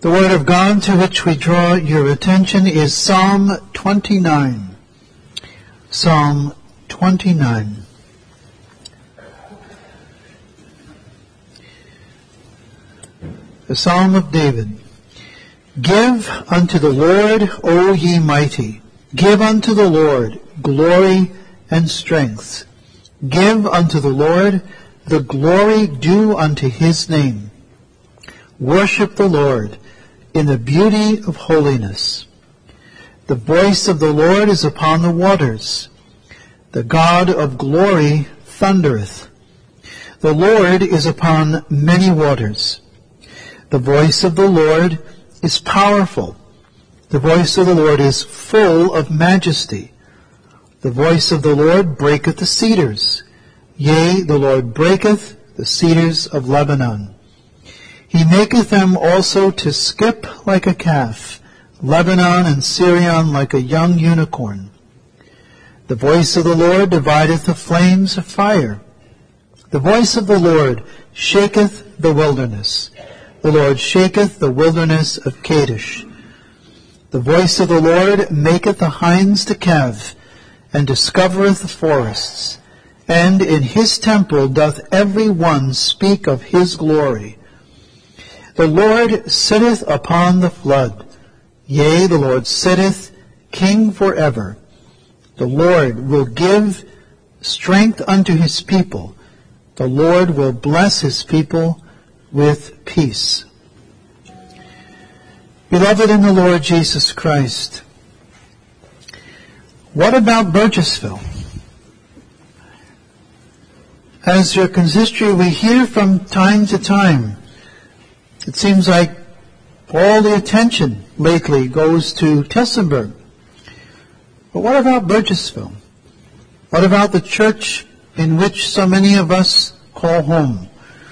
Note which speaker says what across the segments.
Speaker 1: The Word of God to which we draw your attention is Psalm 29. Psalm 29. The Psalm of David. Give unto the Lord, O ye mighty. Give unto the Lord glory and strength. Give unto the Lord the glory due unto his name. Worship the Lord in the beauty of holiness. The voice of the Lord is upon the waters. The God of glory thundereth. The Lord is upon many waters. The voice of the Lord is powerful. The voice of the Lord is full of majesty. The voice of the Lord breaketh the cedars. Yea, the Lord breaketh the cedars of Lebanon. He maketh them also to skip like a calf, Lebanon and Syrian like a young unicorn. The voice of the Lord divideth the flames of fire. The voice of the Lord shaketh the wilderness. The Lord shaketh the wilderness of Kadesh. The voice of the Lord maketh the hinds to calve, and discovereth the forests. And in his temple doth every one speak of his glory. The Lord sitteth upon the flood. Yea, the Lord sitteth king forever. The Lord will give strength unto his people. The Lord will bless his people with peace. Beloved in the Lord Jesus Christ, what about Burgessville? As your consistory, we hear from time to time, it seems like all the attention lately goes to Tillsonburg. But what about Burgessville? What about the church in which so many of us call home?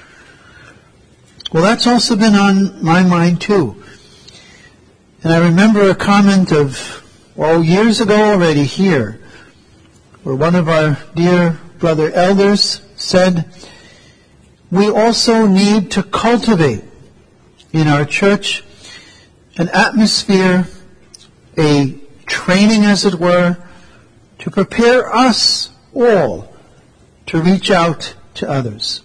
Speaker 1: Well, that's also been on my mind too. And I remember a comment of, years ago already here, where one of our dear brother elders said, we also need to cultivate in our church an atmosphere, a training as it were, to prepare us all to reach out to others.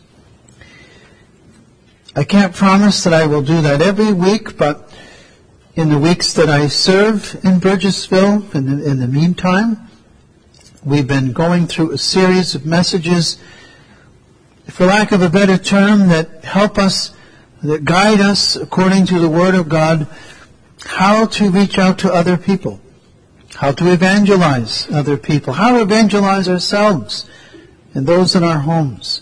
Speaker 1: I can't promise that I will do that every week, but in the weeks that I serve in Burgessville, in the meantime, we've been going through a series of messages, for lack of a better term, that help us, that guide us according to the Word of God, how to reach out to other people, how to evangelize other people, how to evangelize ourselves and those in our homes.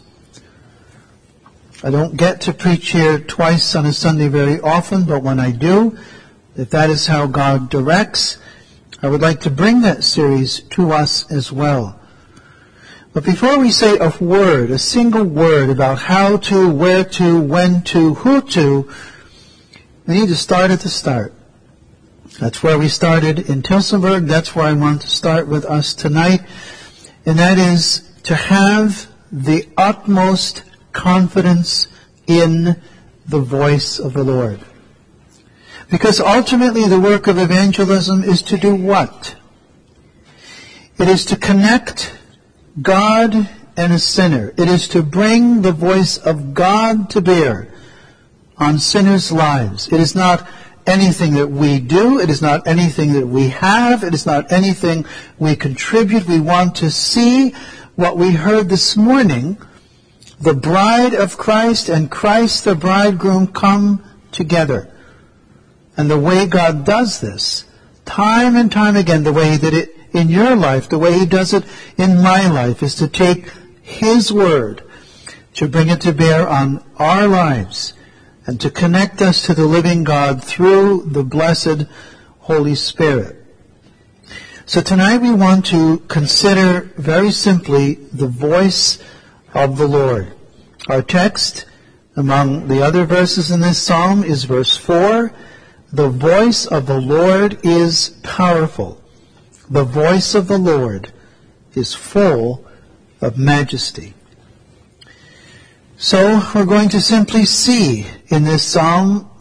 Speaker 1: I don't get to preach here twice on a Sunday very often, but when I do, if that is how God directs, I would like to bring that series to us as well. But before we say a word, a single word about how to, where to, when to, who to, we need to start at the start. That's where we started in Tillsonburg. That's where I want to start with us tonight. And that is to have the utmost confidence in the voice of the Lord. Because ultimately the work of evangelism is to do what? It is to connect God and a sinner. It is to bring the voice of God to bear on sinners' lives. It is not anything that we do. It is not anything that we have. It is not anything we contribute. We want to see what we heard this morning, the bride of Christ and Christ the bridegroom come together. And the way God does this, time and time again, the way that it in your life, the way he does it in my life, is to take his word, to bring it to bear on our lives, and to connect us to the living God through the blessed Holy Spirit. So tonight we want to consider very simply the voice of the Lord. Our text, among the other verses in this psalm, is verse 4. The voice of the Lord is powerful. The voice of the Lord is full of majesty. So we're going to simply see in this psalm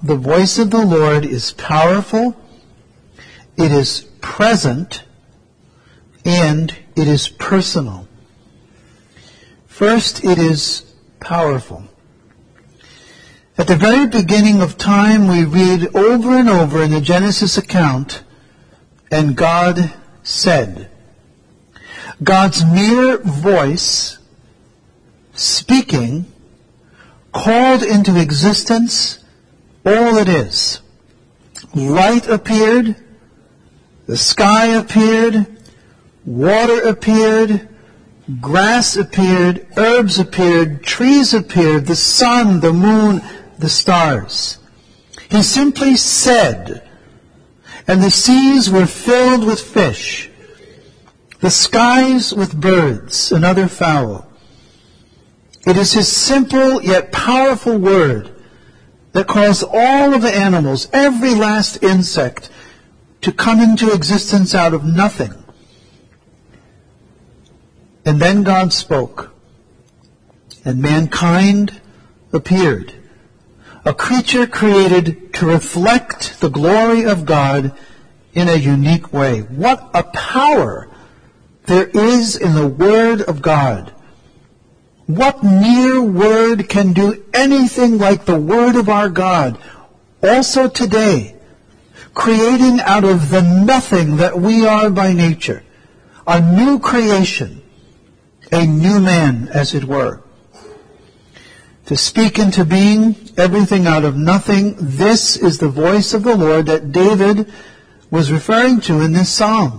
Speaker 1: the voice of the Lord is powerful, it is present, and it is personal. First, it is powerful. At the very beginning of time, we read over and over in the Genesis account, and God said. God's mere voice, speaking, called into existence all it is. Light appeared, the sky appeared, water appeared, grass appeared, herbs appeared, trees appeared, the sun, the moon, the stars. He simply said, and the seas were filled with fish, the skies with birds and other fowl. It is his simple yet powerful word that caused all of the animals, every last insect, to come into existence out of nothing. And then God spoke, and mankind appeared, a creature created to reflect the glory of God in a unique way. What a power there is in the Word of God. What mere word can do anything like the Word of our God? Also today, creating out of the nothing that we are by nature, a new creation, a new man, as it were. To speak into being everything out of nothing, this is the voice of the Lord that David was referring to in this psalm.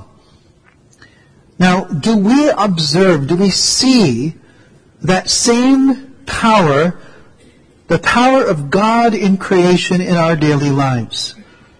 Speaker 1: Now, do we observe, do we see that same power, the power of God in creation in our daily lives?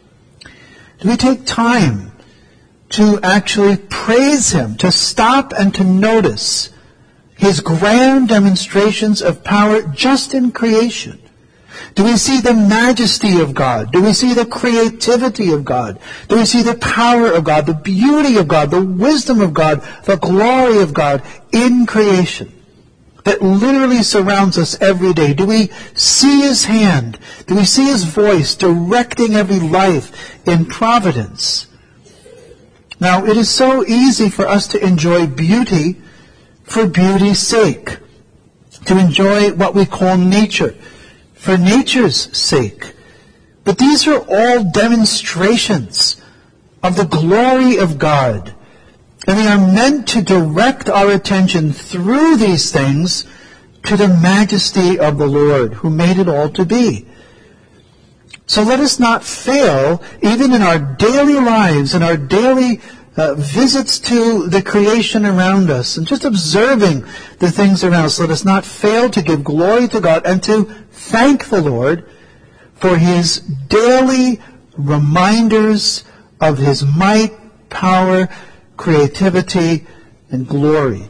Speaker 1: Do we take time to actually praise Him, to stop and to notice His grand demonstrations of power just in creation? Do we see the majesty of God? Do we see the creativity of God? Do we see the power of God, the beauty of God, the wisdom of God, the glory of God in creation that literally surrounds us every day? Do we see His hand? Do we see His voice directing every life in providence? Now, it is so easy for us to enjoy beauty for beauty's sake, to enjoy what we call nature for nature's sake. But these are all demonstrations of the glory of God, and they are meant to direct our attention through these things to the majesty of the Lord, who made it all to be. So let us not fail, even in our daily lives and our daily visits to the creation around us and just observing the things around us. Let us not fail to give glory to God and to thank the Lord for His daily reminders of His might, power, creativity, and glory.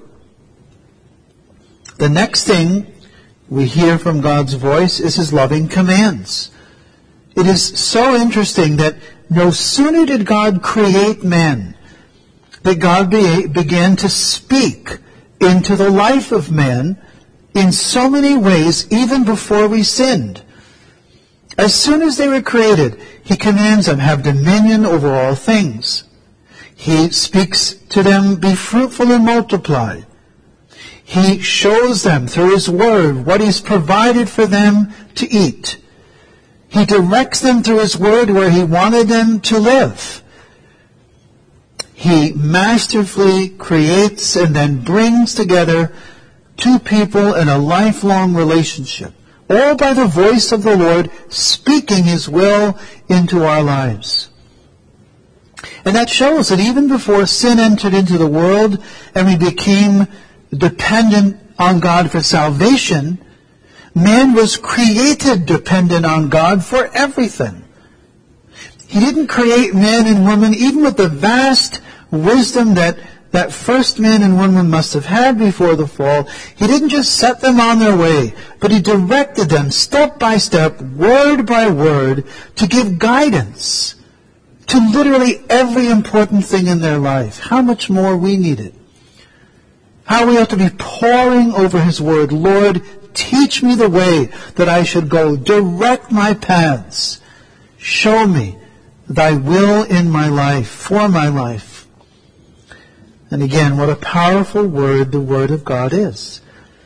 Speaker 1: The next thing we hear from God's voice is His loving commands. It is so interesting that no sooner did God create man, that God began to speak into the life of man in so many ways, even before we sinned. As soon as they were created, He commands them, have dominion over all things. He speaks to them, be fruitful and multiply. He shows them through His Word what He's provided for them to eat. He directs them through His Word where He wanted them to live. He masterfully creates and then brings together two people in a lifelong relationship, all by the voice of the Lord speaking His will into our lives. And that shows that even before sin entered into the world and we became dependent on God for salvation, man was created dependent on God for everything. He didn't create man and woman, even with the vast wisdom that first man and woman must have had before the fall. He didn't just set them on their way, but He directed them step by step, word by word, to give guidance to literally every important thing in their life. How much more we need it. How we ought to be poring over His Word. Lord, teach me the way that I should go. Direct my paths. Show me thy will in my life, for my life. And again, what a powerful word the Word of God is.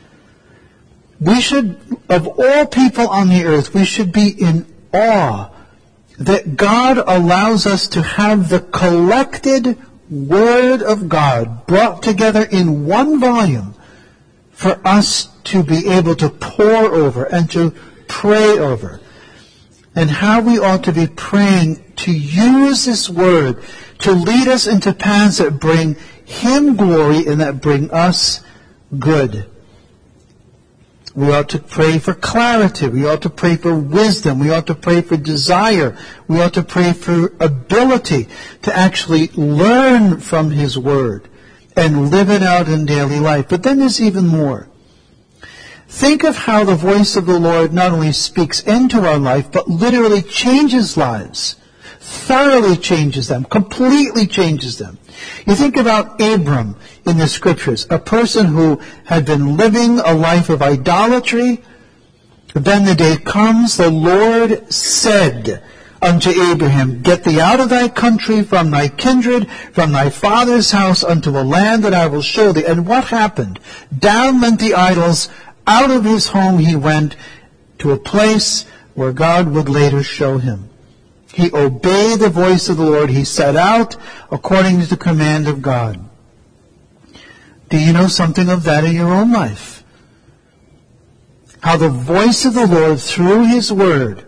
Speaker 1: We should, of all people on the earth, we should be in awe that God allows us to have the collected Word of God brought together in one volume for us to be able to pore over and to pray over. And how we ought to be praying to use this Word to lead us into paths that bring Him glory and that bring us good. We ought to pray for clarity. We ought to pray for wisdom. We ought to pray for desire. We ought to pray for ability to actually learn from His Word and live it out in daily life. But then there's even more. Think of how the voice of the Lord not only speaks into our life, but literally changes lives. Thoroughly changes them. Completely changes them. You think about Abram in the Scriptures, a person who had been living a life of idolatry. Then the day comes, the Lord said unto Abraham, Get thee out of thy country, from thy kindred, from thy father's house, unto a land that I will show thee. And what happened? Down went the idols. Out of his home he went to a place where God would later show him. He obeyed the voice of the Lord. He set out according to the command of God. Do you know something of that in your own life? How the voice of the Lord through His Word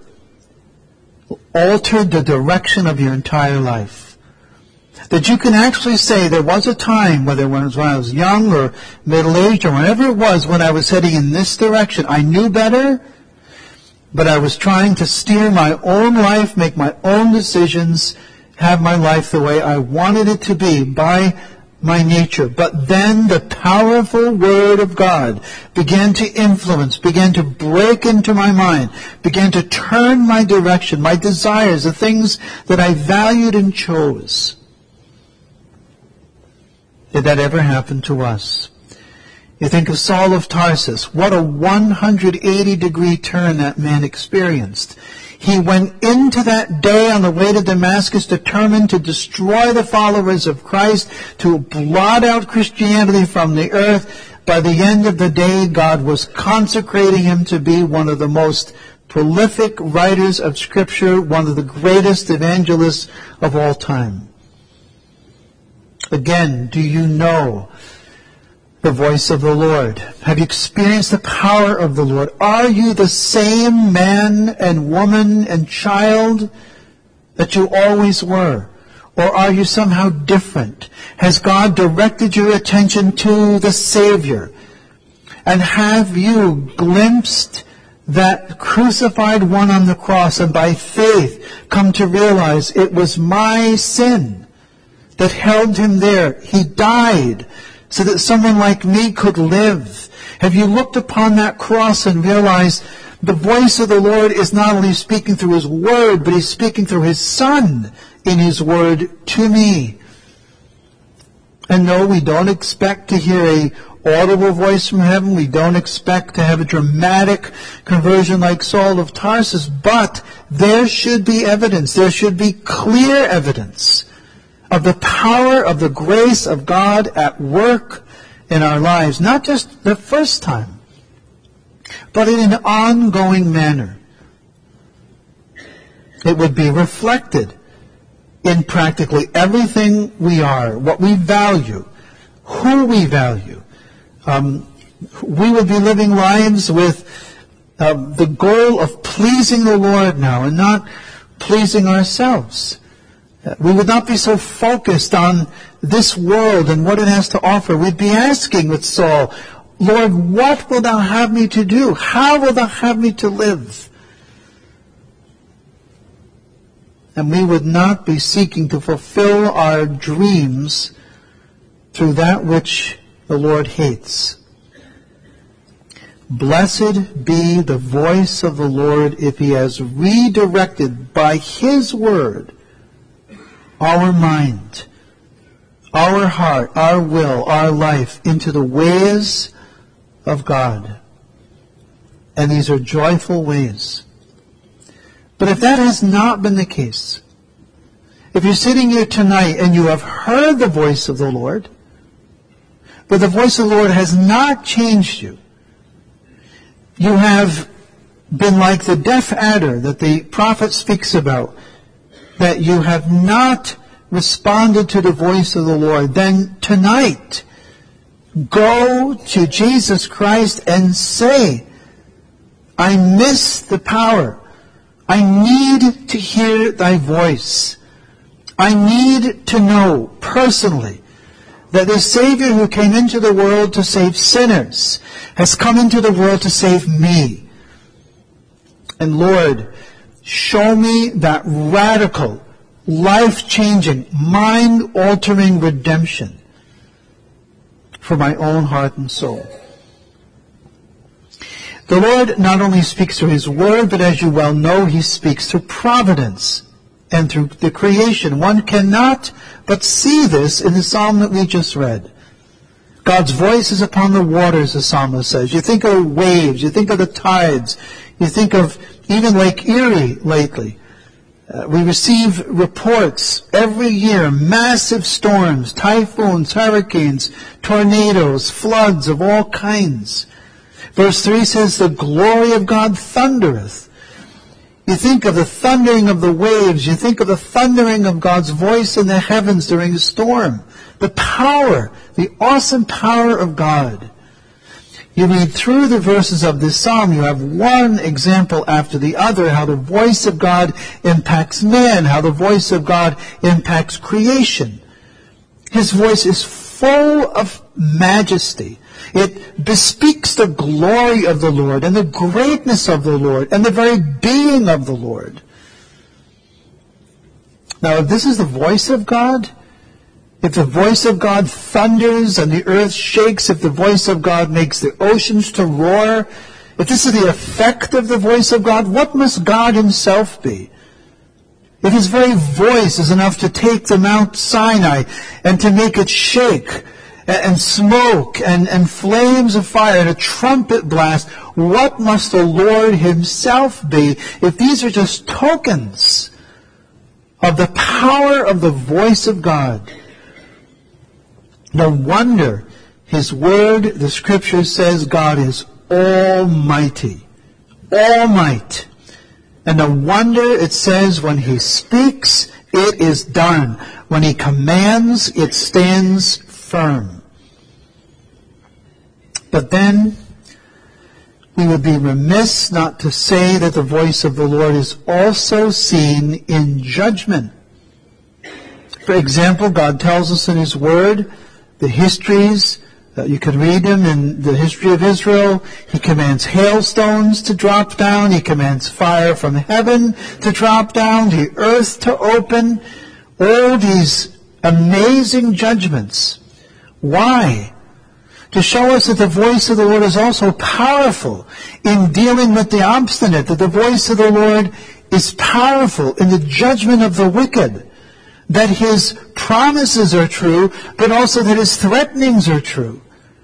Speaker 1: altered the direction of your entire life. That you can actually say there was a time, whether it was when I was young or middle-aged or whenever it was, when I was heading in this direction. I knew better, but I was trying to steer my own life, make my own decisions, have my life the way I wanted it to be by my nature. But then the powerful Word of God began to influence, began to break into my mind, began to turn my direction, my desires, the things that I valued and chose. Did that ever happen to us? You think of Saul of Tarsus. What a 180-degree turn that man experienced. He went into that day on the way to Damascus determined to destroy the followers of Christ, to blot out Christianity from the earth. By the end of the day, God was consecrating him to be one of the most prolific writers of Scripture, one of the greatest evangelists of all time. Again, do you know the voice of the Lord? Have you experienced the power of the Lord? Are you the same man and woman and child that you always were? Or are you somehow different? Has God directed your attention to the Savior? And have you glimpsed that crucified one on the cross and by faith come to realize it was my sin that held him there? He died so that someone like me could live. Have you looked upon that cross and realized the voice of the Lord is not only speaking through His Word, but He's speaking through His Son in His Word to me? And no, we don't expect to hear a audible voice from heaven. We don't expect to have a dramatic conversion like Saul of Tarsus, but there should be evidence. There should be clear evidence of the power of the grace of God at work in our lives, not just the first time, but in an ongoing manner. It would be reflected in practically everything we are, what we value, who we value. We would be living lives with the goal of pleasing the Lord now and not pleasing ourselves. We would not be so focused on this world and what it has to offer. We'd be asking with Saul, Lord, what will thou have me to do? How will thou have me to live? And we would not be seeking to fulfill our dreams through that which the Lord hates. Blessed be the voice of the Lord if He has redirected by His Word our mind, our heart, our will, our life into the ways of God. And these are joyful ways. But if that has not been the case, if you're sitting here tonight and you have heard the voice of the Lord, but the voice of the Lord has not changed you, you have been like the deaf adder that the prophet speaks about, that you have not responded to the voice of the Lord, then tonight, go to Jesus Christ and say, I miss the power. I need to hear thy voice. I need to know personally that the Savior who came into the world to save sinners has come into the world to save me. And Lord, show me that radical, life-changing, mind-altering redemption for my own heart and soul. The Lord not only speaks through His Word, but as you well know, He speaks through providence and through the creation. One cannot but see this in the psalm that we just read. God's voice is upon the waters, the psalmist says. You think of waves, you think of the tides, you think of even Lake Erie lately. We receive reports every year, massive storms, typhoons, hurricanes, tornadoes, floods of all kinds. Verse 3 says, the glory of God thundereth. You think of the thundering of the waves. You think of the thundering of God's voice in the heavens during a storm. The power, the awesome power of God. You read through the verses of this psalm, you have one example after the other, how the voice of God impacts man, how the voice of God impacts creation. His voice is full of majesty. It bespeaks the glory of the Lord and the greatness of the Lord and the very being of the Lord. Now, if this is the voice of God, if the voice of God thunders and the earth shakes, if the voice of God makes the oceans to roar, if this is the effect of the voice of God, what must God Himself be? If His very voice is enough to take the Mount Sinai and to make it shake, and smoke and flames of fire and a trumpet blast, what must the Lord Himself be if these are just tokens of the power of the voice of God? No wonder His Word, the Scripture says, God is almighty. All might. And no wonder it says when He speaks, it is done. When He commands, it stands firm. But then, we would be remiss not to say that the voice of the Lord is also seen in judgment. For example, God tells us in His Word, the histories, you can read them in the history of Israel. He commands hailstones to drop down. He commands fire from heaven to drop down, the earth to open. All these amazing judgments. Why? To show us that the voice of the Lord is also powerful in dealing with the obstinate, that the voice of the Lord is powerful in the judgment of the wicked, that His promises are true, but also that His threatenings are true.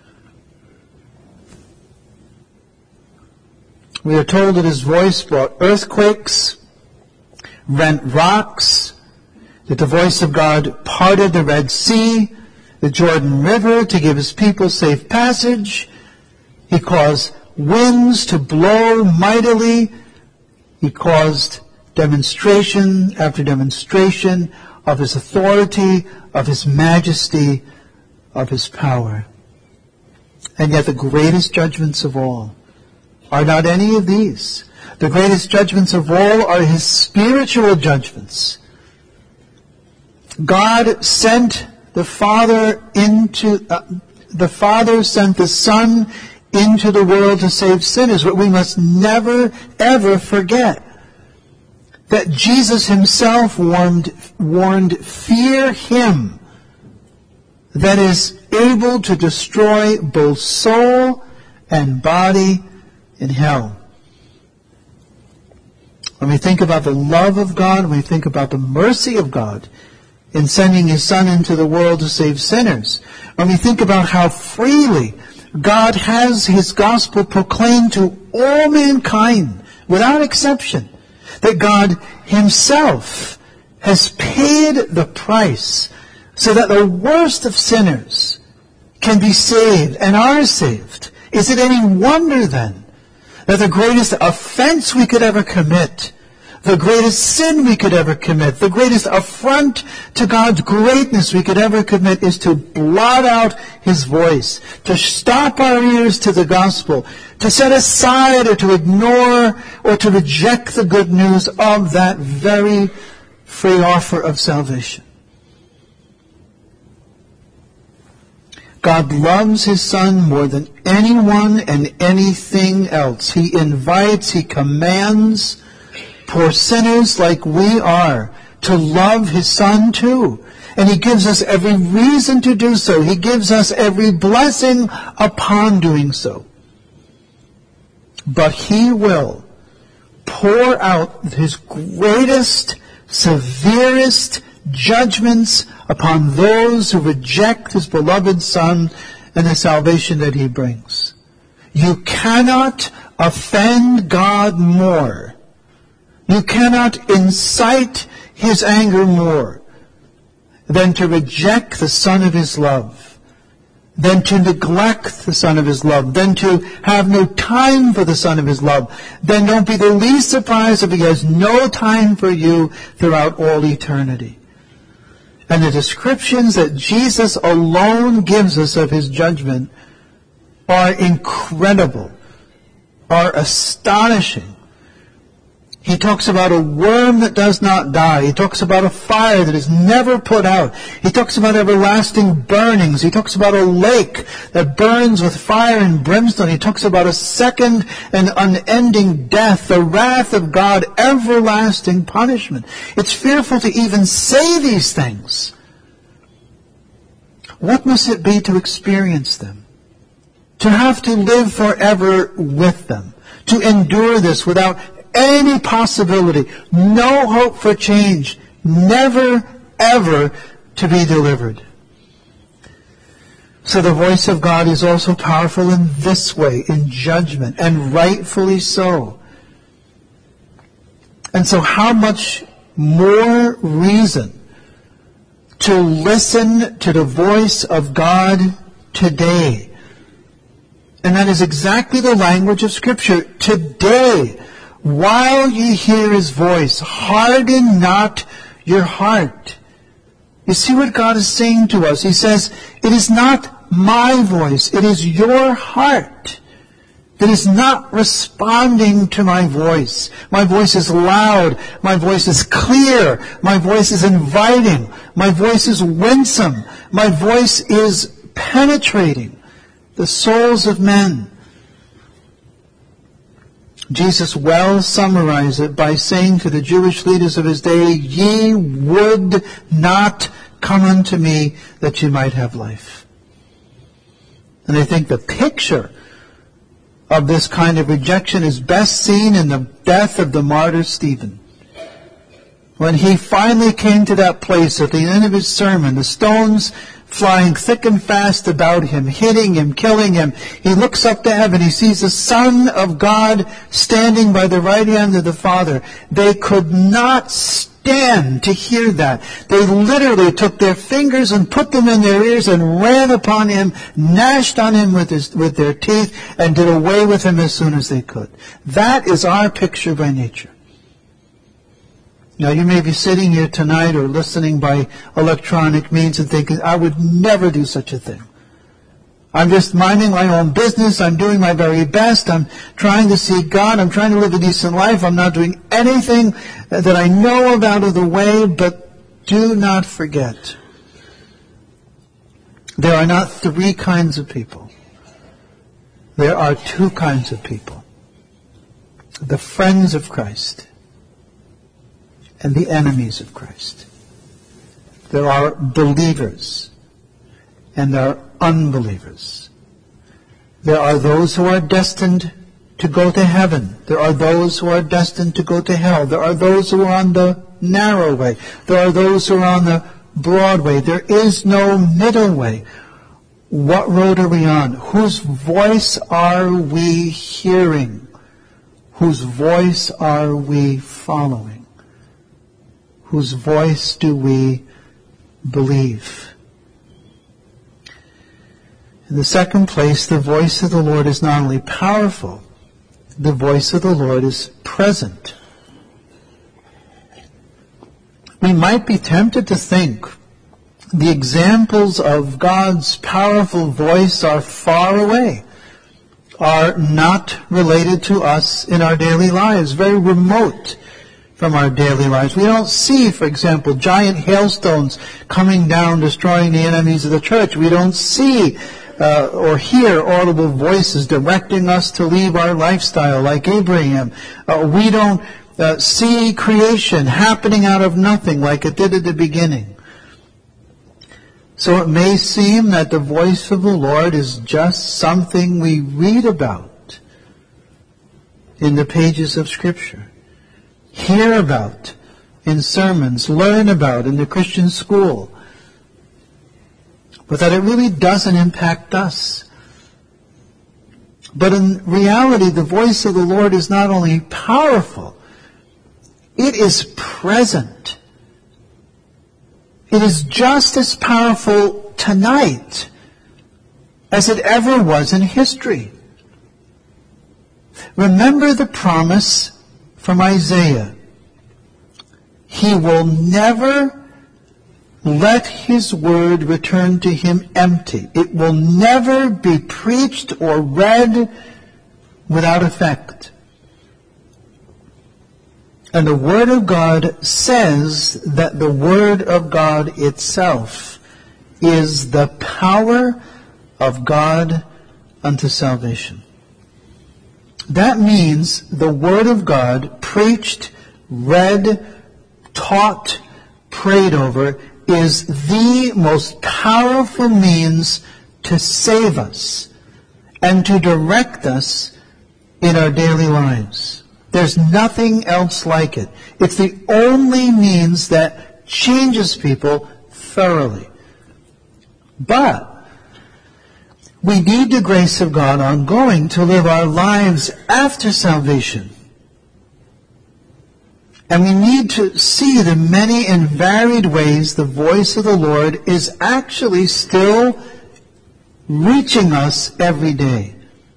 Speaker 1: We are told that His voice brought earthquakes, rent rocks, that the voice of God parted the Red Sea, the Jordan River to give His people safe passage. He caused winds to blow mightily. He caused demonstration after demonstration of His authority, of His majesty, of His power. And yet the greatest judgments of all are not any of these. The greatest judgments of all are His spiritual judgments. God sent the Father sent the Son into the world to save sinners. But we must never, ever forget that Jesus Himself warned, fear Him that is able to destroy both soul and body in hell. When we think about the love of God, when we think about the mercy of God, in sending His Son into the world to save sinners, when we think about how freely God has His gospel proclaimed to all mankind, without exception, that God himself has paid the price so that the worst of sinners can be saved and are saved. Is it any wonder then that the greatest offense we could ever commit, the greatest sin we could ever commit, the greatest affront to God's greatness we could ever commit is to blot out his voice, to stop our ears to the gospel, to set aside or to ignore or to reject the good news of that very free offer of salvation. God loves his Son more than anyone and anything else. He invites, he commands poor sinners like we are to love his Son too. And he gives us every reason to do so. He gives us every blessing upon doing so. But he will pour out his greatest, severest judgments upon those who reject his beloved Son and the salvation that he brings. You cannot offend God more. You cannot incite his anger more than to reject the Son of his love, than to neglect the Son of his love, than to have no time for the Son of his love. Then don't be the least surprised if he has no time for you throughout all eternity. And the descriptions that Jesus alone gives us of his judgment are incredible, are astonishing. He talks about a worm that does not die. He talks about a fire that is never put out. He talks about everlasting burnings. He talks about a lake that burns with fire and brimstone. He talks about a second and unending death, the wrath of God, everlasting punishment. It's fearful to even say these things. What must it be to experience them? To have to live forever with them. To endure this without any possibility, no hope for change, never, ever to be delivered. So the voice of God is also powerful in this way, in judgment, and rightfully so. And so how much more reason to listen to the voice of God today? And that is exactly the language of Scripture. Today, while ye hear his voice, harden not your heart. You see what God is saying to us? He says, it is not my voice, it is your heart that is not responding to my voice. My voice is loud, my voice is clear, my voice is inviting, my voice is winsome, my voice is penetrating the souls of men. Jesus well summarized it by saying to the Jewish leaders of his day, ye would not come unto me that you might have life. And I think the picture of this kind of rejection is best seen in the death of the martyr Stephen. When he finally came to that place at the end of his sermon, the stones flying thick and fast about him, hitting him, killing him. He looks up to heaven. He sees the Son of God standing by the right hand of the Father. They could not stand to hear that. They literally took their fingers and put them in their ears and ran upon him, gnashed on him with their teeth, and did away with him as soon as they could. That is our picture by nature. Now, you may be sitting here tonight or listening by electronic means and thinking, I would never do such a thing. I'm just minding my own business. I'm doing my very best. I'm trying to seek God. I'm trying to live a decent life. I'm not doing anything that I know of out of the way. But do not forget, there are not three kinds of people. There are two kinds of people. The friends of Christ and the enemies of Christ. There are believers and there are unbelievers. There are those who are destined to go to heaven. There are those who are destined to go to hell. There are those who are on the narrow way. There are those who are on the broad way. There is no middle way. What road are we on? Whose voice are we hearing? Whose voice are we following? Whose voice do we believe? In the second place, the voice of the Lord is not only powerful, the voice of the Lord is present. We might be tempted to think the examples of God's powerful voice are far away, are not related to us in our daily lives, very remote from our daily lives. We don't see, for example, giant hailstones coming down, destroying the enemies of the church. We don't see or hear audible voices directing us to leave our lifestyle like Abraham. We don't see creation happening out of nothing like it did at the beginning. So it may seem that the voice of the Lord is just something we read about in the pages of Scripture, hear about in sermons, learn about in the Christian school, but that it really doesn't impact us. But in reality, the voice of the Lord is not only powerful, it is present. It is just as powerful tonight as it ever was in history. Remember the promise from Isaiah. He will never let his word return to him empty. It will never be preached or read without effect. And the Word of God says that the Word of God itself is the power of God unto salvation. That means the Word of God, preached, read, taught, prayed over, is the most powerful means to save us and to direct us in our daily lives. There's nothing else like it. It's the only means that changes people thoroughly. But we need the grace of God ongoing to live our lives after salvation. And we need to see the many and varied ways the voice of the Lord is actually still reaching us every day.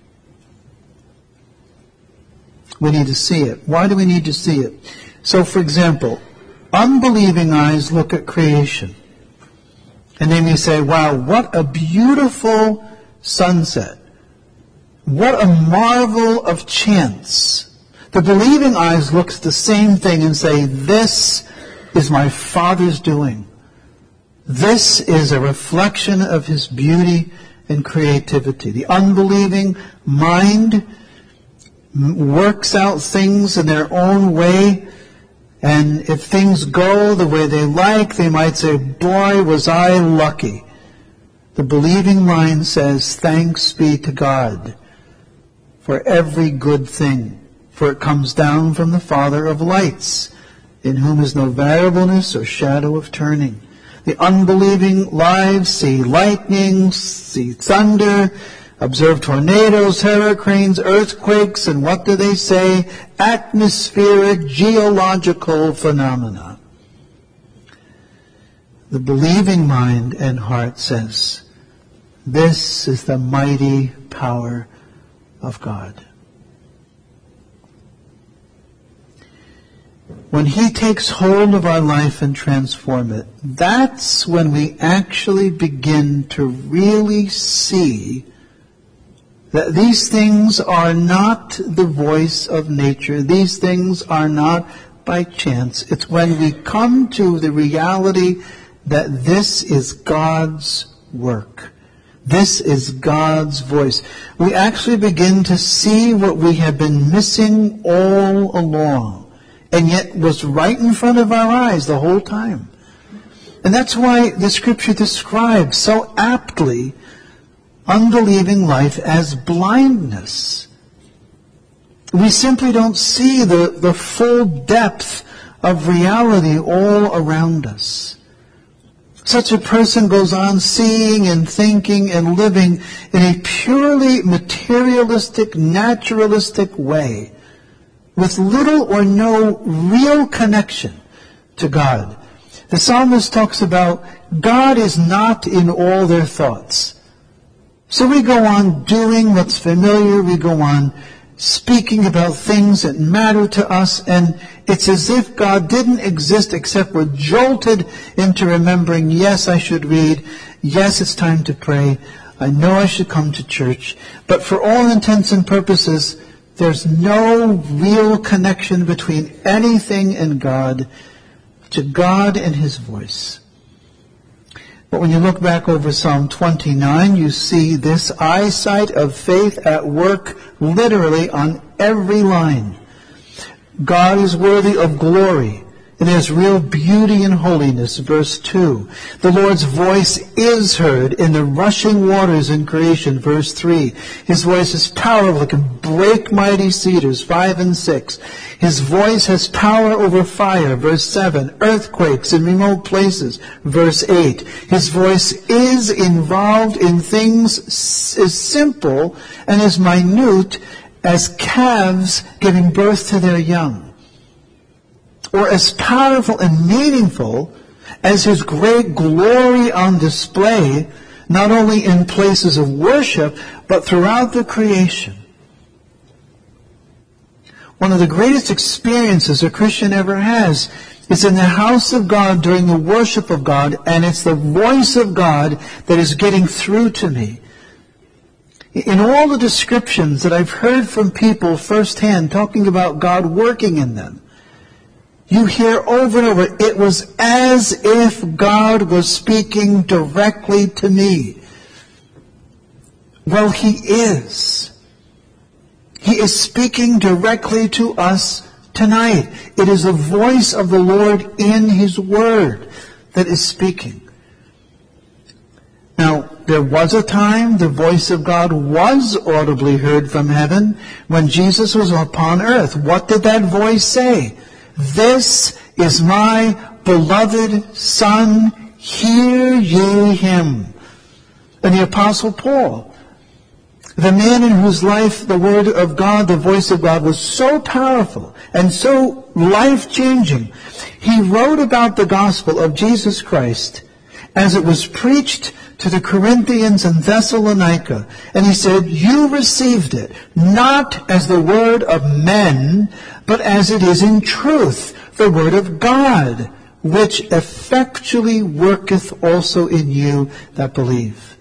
Speaker 1: We need to see it. Why do we need to see it? So, for example, unbelieving eyes look at creation. And they may say, wow, what a beautiful sunset. What a marvel of chance. The believing eyes look at the same thing and say, this is my Father's doing. This is a reflection of His beauty and creativity. The unbelieving mind works out things in their own way, and if things go the way they like, they might say, boy, was I lucky. The believing mind says, thanks be to God for every good thing, for it comes down from the Father of lights, in whom is no variableness or shadow of turning. The unbelieving lives see lightning, see thunder, observe tornadoes, hurricanes, earthquakes, and what do they say? Atmospheric, geological phenomena. The believing mind and heart says, this is the mighty power of God. When He takes hold of our life and transform it, that's when we actually begin to really see that these things are not the voice of nature. These things are not by chance. It's when we come to the reality that this is God's work. This is God's voice. We actually begin to see what we have been missing all along, and yet was right in front of our eyes the whole time. And that's why the Scripture describes so aptly unbelieving life as blindness. We simply don't see the full depth of reality all around us. Such a person goes on seeing and thinking and living in a purely materialistic, naturalistic way with little or no real connection to God. The psalmist talks about God is not in all their thoughts. So we go on doing what's familiar, we go on speaking about things that matter to us, and it's as if God didn't exist except we're jolted into remembering, yes, I should read, yes, it's time to pray, I know I should come to church, but for all intents and purposes, there's no real connection between anything and God, to God and His voice. But when you look back over Psalm 29, you see this eyesight of faith at work literally on every line. God is worthy of glory. It has real beauty and holiness. Verse 2. The Lord's voice is heard in the rushing waters in creation. Verse 3. His voice is powerful. It can break mighty cedars. 5 and 6. His voice has power over fire. Verse 7. Earthquakes in remote places. Verse 8. His voice is involved in things as simple and as minute as calves giving birth to their young, or as powerful and meaningful as His great glory on display, not only in places of worship, but throughout the creation. One of the greatest experiences a Christian ever has is in the house of God during the worship of God, and it's the voice of God that is getting through to me. In all the descriptions that I've heard from people firsthand talking about God working in them, you hear over and over, it was as if God was speaking directly to me. Well, He is. He is speaking directly to us tonight. It is the voice of the Lord in His Word that is speaking. Now, there was a time the voice of God was audibly heard from heaven when Jesus was upon earth. What did that voice say? This is my beloved Son, hear ye Him. And the Apostle Paul, the man in whose life the Word of God, the voice of God, was so powerful and so life-changing, he wrote about the gospel of Jesus Christ as it was preached to the Corinthians in Thessalonica. And he said, you received it, not as the word of men, but as it is in truth, the word of God, which effectually worketh also in you that believe.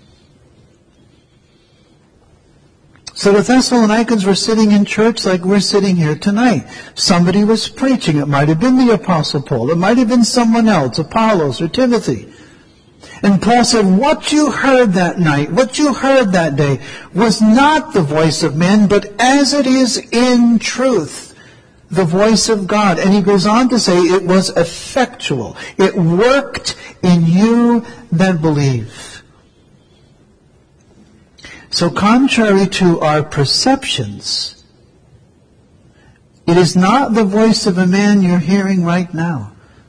Speaker 1: So the Thessalonians were sitting in church like we're sitting here tonight. Somebody was preaching. It might have been the Apostle Paul. It might have been someone else, Apollos or Timothy. And Paul said, what you heard that night, what you heard that day, was not the voice of men, but as it is in truth, the voice of God. And he goes on to say it was effectual. It worked in you that believe. So contrary to our perceptions, it is not the voice of a man you're hearing right now.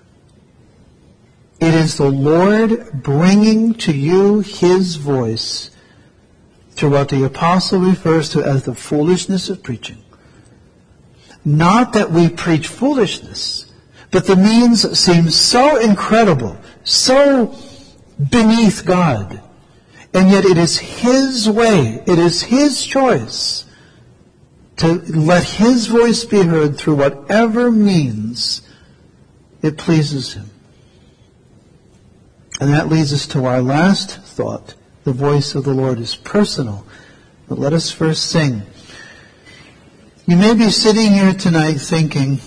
Speaker 1: It is the Lord bringing to you His voice through what the apostle refers to as the foolishness of preaching. Not that we preach foolishness, but the means seem so incredible, so beneath God. And yet it is His way, it is His choice to let His voice be heard through whatever means it pleases Him. And that leads us to our last thought. The voice of the Lord is personal. But let us first sing. You may be sitting here tonight thinking,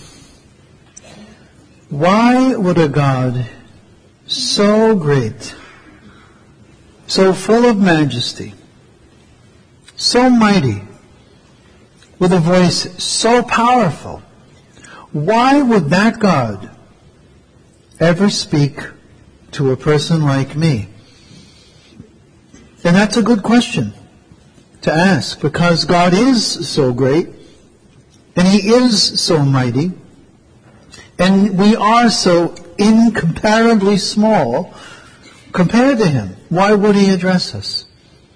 Speaker 1: why would a God so great, so full of majesty, so mighty, with a voice so powerful, why would that God ever speak to a person like me? And that's a good question to ask, because God is so great, and He is so mighty, and we are so incomparably small compared to Him. Why would He address us?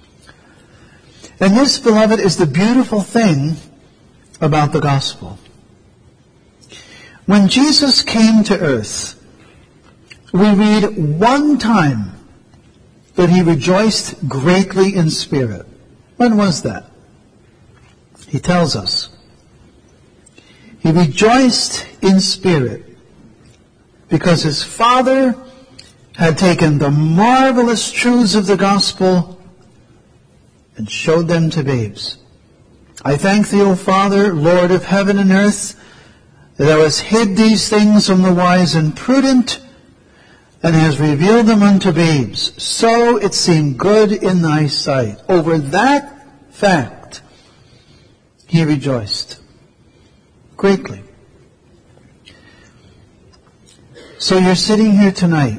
Speaker 1: And this, beloved, is the beautiful thing about the gospel. When Jesus came to earth, we read one time that he rejoiced greatly in spirit. When was that? He tells us. He rejoiced in spirit because his Father had taken the marvelous truths of the gospel and showed them to babes. I thank thee, O Father, Lord of heaven and earth, that thou hast hid these things from the wise and prudent, and hast revealed them unto babes. So it seemed good in thy sight. Over that fact, he rejoiced greatly. So you're sitting here tonight.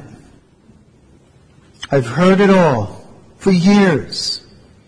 Speaker 1: I've heard it all for years.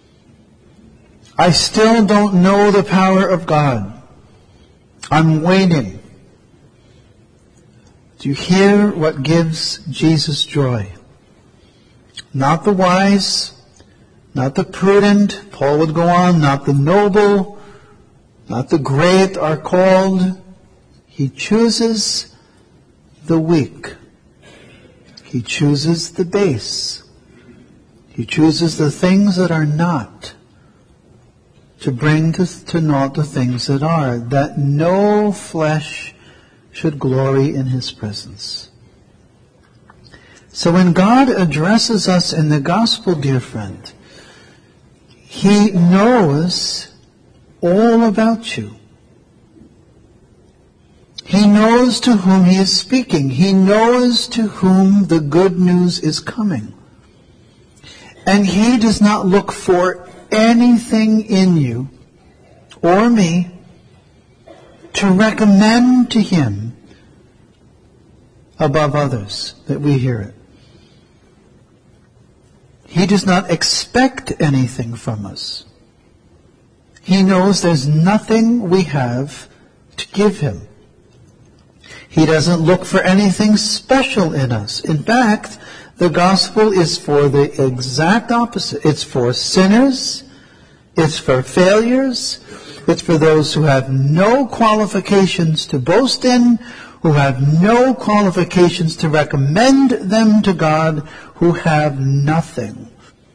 Speaker 1: I still don't know the power of God. I'm waiting. Do you hear what gives Jesus joy? Not the wise, not the prudent, Paul would go on, not the noble, not the great are called. He chooses the weak. He chooses the base. He chooses the things that are not, to bring to naught the things that are, that no flesh should glory in his presence. So when God addresses us in the gospel, dear friend, he knows all about you. He knows to whom he is speaking. He knows to whom the good news is coming. And he does not look for anything in you or me to recommend to him above others that we hear it. He does not expect anything from us. He knows there's nothing we have to give him. He doesn't look for anything special in us. In fact, the gospel is for the exact opposite. It's for sinners. It's for failures. It's for those who have no qualifications to boast in, who have no qualifications to recommend them to God, who have nothing.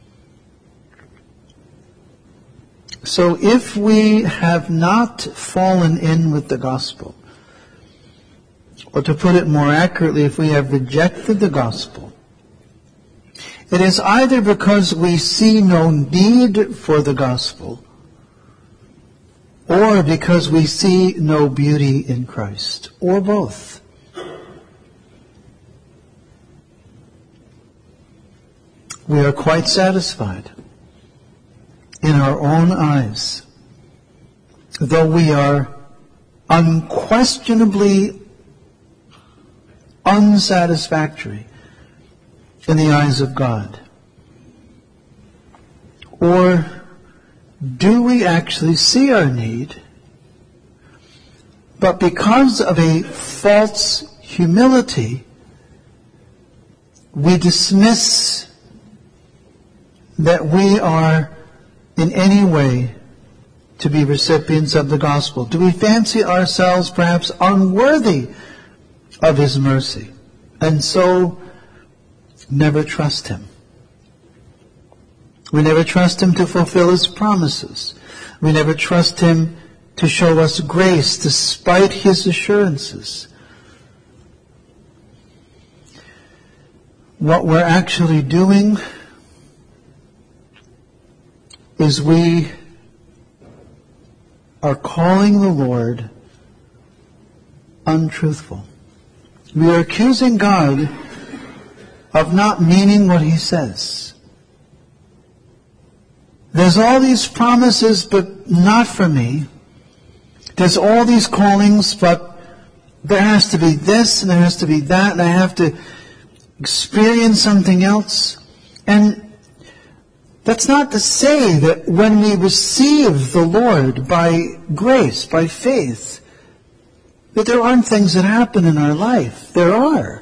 Speaker 1: So if we have not fallen in with the gospel, or to put it more accurately, if we have rejected the gospel, it is either because we see no need for the gospel, or because we see no beauty in Christ, or both. We are quite satisfied in our own eyes, though we are unquestionably unsatisfactory in the eyes of God. Or do we actually see our need, but because of a false humility, we dismiss that we are in any way to be recipients of the gospel? Do we fancy ourselves perhaps unworthy of his mercy, and so never trust him? We never trust him to fulfill his promises. We never trust him to show us grace despite his assurances. What we're actually doing is we are calling the Lord untruthful. We are accusing God of not meaning what he says. There's all these promises, but not for me. There's all these callings, but there has to be this and there has to be that, and I have to experience something else. And that's not to say that when we receive the Lord by grace, by faith, that there aren't things that happen in our life. There are.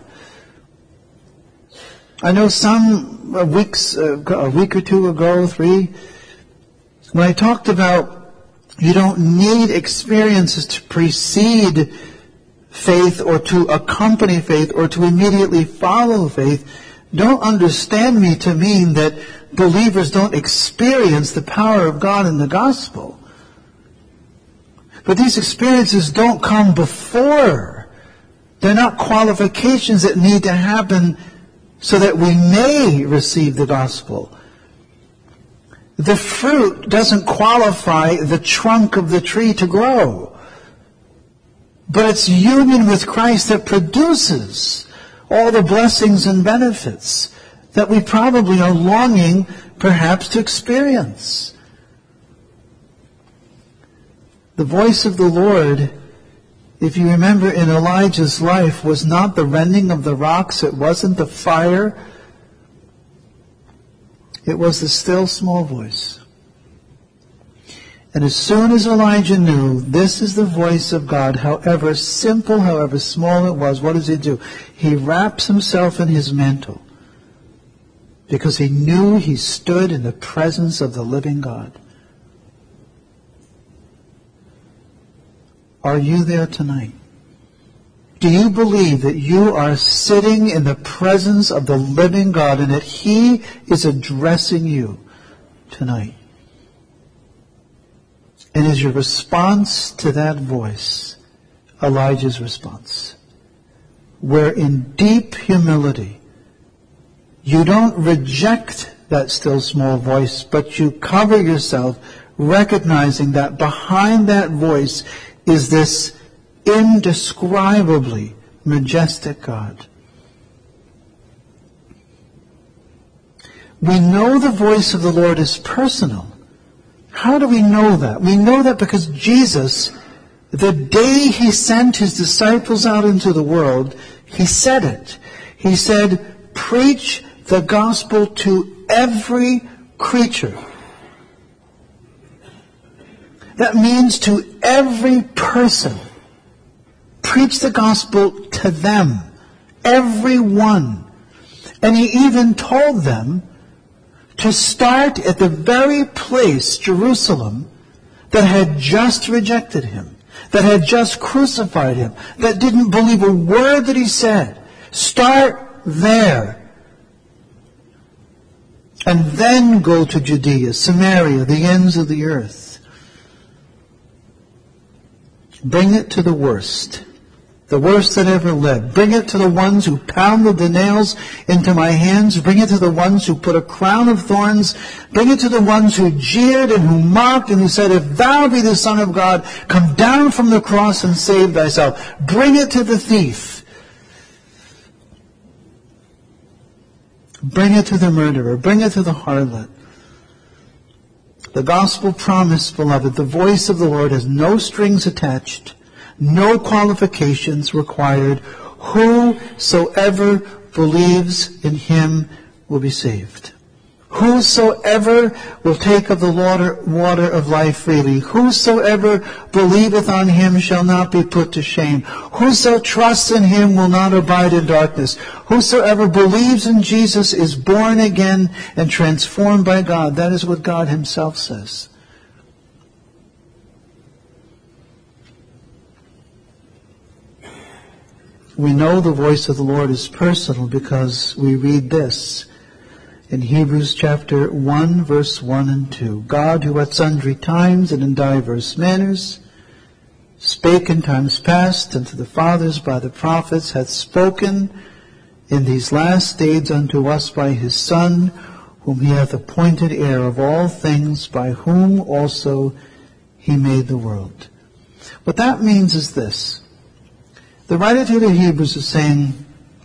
Speaker 1: I know some a week or two ago, 3, when I talked about you don't need experiences to precede faith or to accompany faith or to immediately follow faith, don't understand me to mean that believers don't experience the power of God in the gospel. But these experiences don't come before. They're not qualifications that need to happen so that we may receive the gospel. The fruit doesn't qualify the trunk of the tree to grow. But it's union with Christ that produces all the blessings and benefits that we probably are longing perhaps to experience. The voice of the Lord, if you remember in Elijah's life, was not the rending of the rocks. It wasn't the fire. It was the still small voice. And as soon as Elijah knew this is the voice of God, however simple, however small it was, what does he do? He wraps himself in his mantle because he knew he stood in the presence of the living God. Are you there tonight? Do you believe that you are sitting in the presence of the living God and that He is addressing you tonight? And is your response to that voice Elijah's response? Where in deep humility, you don't reject that still small voice, but you cover yourself, recognizing that behind that voice is this indescribably majestic God. We know the voice of the Lord is personal. How do we know that? We know that because Jesus, the day He sent His disciples out into the world, He said it. He said, preach the gospel to every creature. That means to every person. Preach the gospel to them. Everyone. And He even told them to start at the very place, Jerusalem, that had just rejected Him, that had just crucified Him, that didn't believe a word that He said. Start there. And then go to Judea, Samaria, the ends of the earth. Bring it to the worst that ever lived. Bring it to the ones who pounded the nails into my hands. Bring it to the ones who put a crown of thorns. Bring it to the ones who jeered and who mocked and who said, if thou be the Son of God, come down from the cross and save thyself. Bring it to the thief. Bring it to the murderer. Bring it to the harlot. The gospel promise, beloved, the voice of the Lord has no strings attached, no qualifications required. Whosoever believes in Him will be saved. Whosoever will take of the water of life freely. Whosoever believeth on Him shall not be put to shame. Whoso trusts in Him will not abide in darkness. Whosoever believes in Jesus is born again and transformed by God. That is what God Himself says. We know the voice of the Lord is personal because we read this in Hebrews chapter 1, verse 1 and 2. God, who at sundry times and in divers manners spake in times past unto the fathers by the prophets, hath spoken in these last days unto us by His Son, whom He hath appointed heir of all things, by whom also He made the world. What that means is this. The writer to the Hebrews is saying,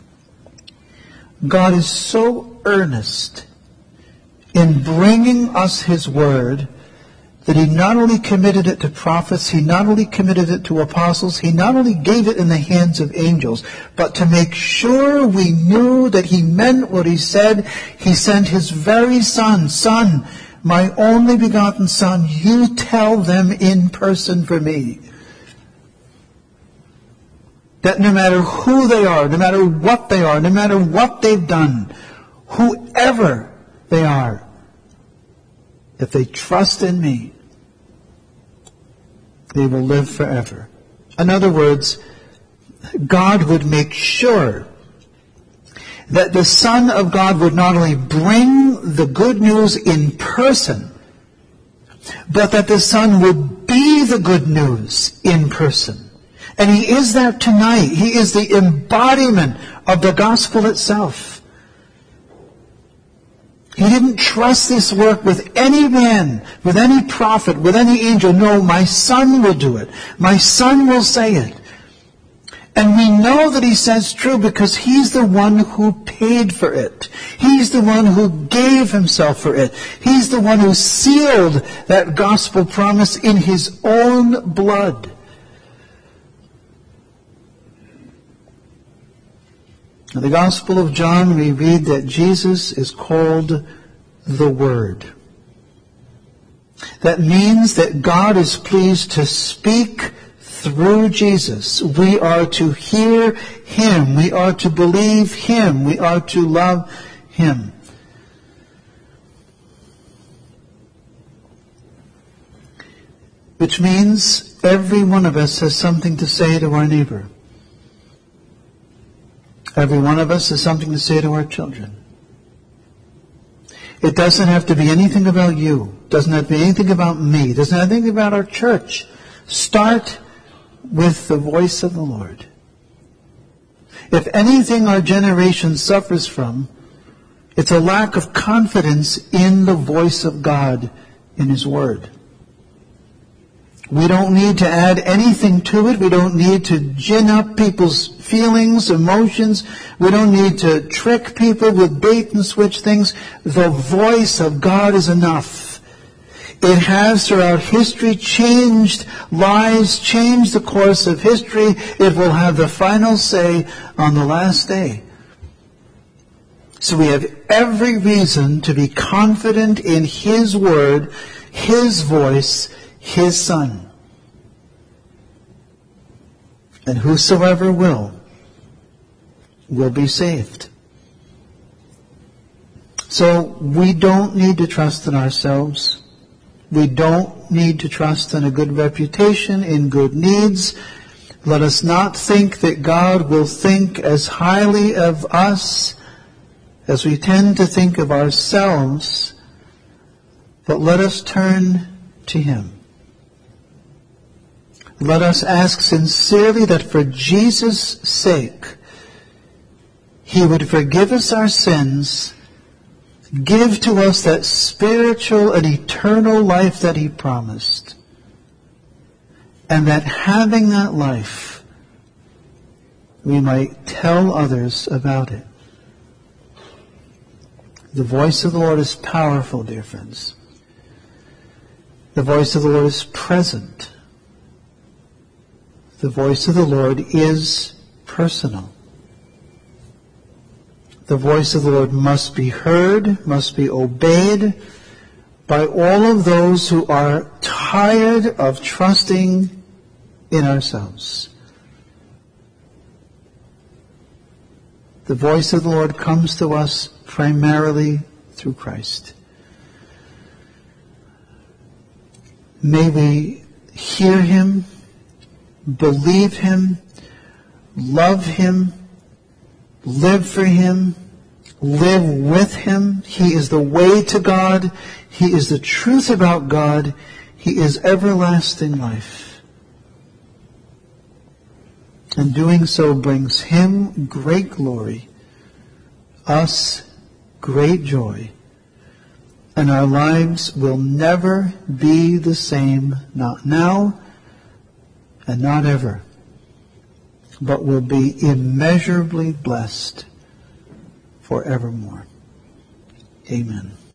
Speaker 1: God is so earnest in bringing us His Word that He not only committed it to prophets, He not only committed it to apostles, He not only gave it in the hands of angels, but to make sure we knew that He meant what He said, He sent His very Son, Son, my only begotten Son, you tell them in person for me. That no matter who they are, no matter what they are, no matter what they've done, whoever they are, if they trust in me, they will live forever. In other words, God would make sure that the Son of God would not only bring the good news in person, but that the Son would be the good news in person. And He is that tonight. He is the embodiment of the gospel itself. He didn't trust this work with any man, with any prophet, with any angel. No, my Son will do it. My Son will say it. And we know that He says true because He's the one who paid for it. He's the one who gave Himself for it. He's the one who sealed that gospel promise in His own blood. In the Gospel of John, we read that Jesus is called the Word. That means that God is pleased to speak through Jesus. We are to hear Him. We are to believe Him. We are to love Him. Which means every one of us has something to say to our neighbor. Every one of us has something to say to our children. It doesn't have to be anything about you. It doesn't have to be anything about me. It doesn't have to be anything about our church. Start with the voice of the Lord. If anything our generation suffers from, it's a lack of confidence in the voice of God in His Word. We don't need to add anything to it. We don't need to gin up people's feelings, emotions. We don't need to trick people with bait and switch things. The voice of God is enough. It has throughout history changed lives, changed the course of history. It will have the final say on the last day. So we have every reason to be confident in His Word, His voice, His Son. And whosoever will be saved. So we don't need to trust in ourselves. We don't need to trust in a good reputation, in good needs. Let us not think that God will think as highly of us as we tend to think of ourselves, but let us turn to Him. Let us ask sincerely that for Jesus' sake, He would forgive us our sins, give to us that spiritual and eternal life that He promised, and that having that life, we might tell others about it. The voice of the Lord is powerful, dear friends. The voice of the Lord is present. The voice of the Lord is personal. The voice of the Lord must be heard, must be obeyed by all of those who are tired of trusting in ourselves. The voice of the Lord comes to us primarily through Christ. May we hear Him, believe Him, love Him, live for Him, live with Him. He is the way to God. He is the truth about God. He is everlasting life. And doing so brings Him great glory, us great joy, and our lives will never be the same, not now and not ever, but will be immeasurably blessed forevermore. Amen.